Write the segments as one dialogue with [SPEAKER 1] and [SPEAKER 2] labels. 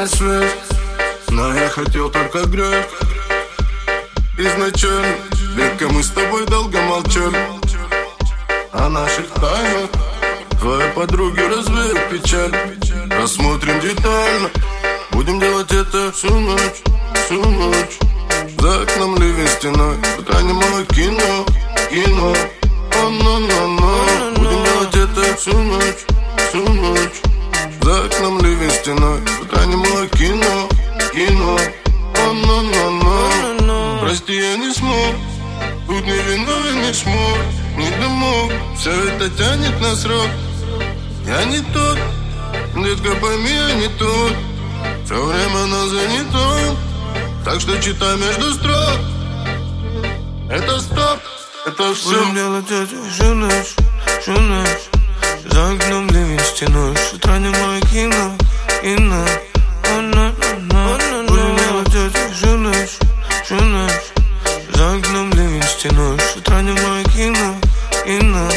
[SPEAKER 1] свет, но я хотел только грех. Изначально, века мы с тобой долго молчали о наших тайнах. Твои подруги развеют печаль. Рассмотрим детально. Будем делать это всю ночь, всю ночь. За окном ливень стеной, утра немало кино, кино. Будем делать это всю ночь, всю ночь. За окном ливень стеной, утра немало кино, кино. Прости, я не смог, тут не виновен, не смог, не домог. Все это тянет на срок. Я не тот, детка, пойми, я не тот. Все время на занятом, так что читай между строк. Это стоп, это все.
[SPEAKER 2] Будем делать это всю ночь, всю ночь. За окном ливень стеной, с утра немое кино, кино. Будем делать это всю ночь, всю ночь. За окном ливень стеной, с утра немое кино, кино.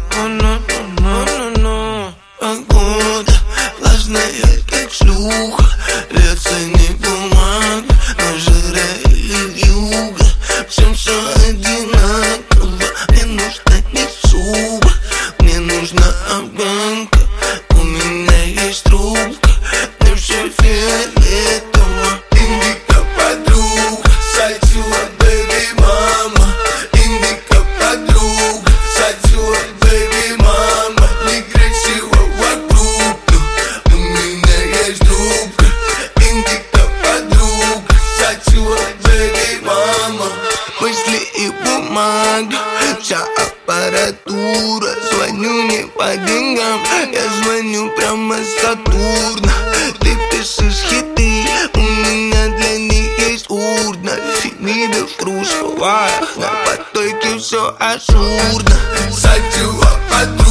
[SPEAKER 2] Погода влажная, как шлюха. Льется не бумага, но жара и юга. Всем все одинаково. Мне нужна не шуба, мне нужна обманка. У меня есть трубка, мне все фиолетово. Индика подруга, сатила, бэби мама. Индика подруга, сатила, бэби мама. Некрасиво вокруг, но у меня есть трубка. Индика подруга, сатила, бэби мама. Мысли и бумага, вся аппаратура. Звоню не по деньгам, я звоню прямо с Сатурна. Ты пишешь хиты, у меня для них есть урна. Фемида в трусовых, на потоке все ажурно. Сатила подруга.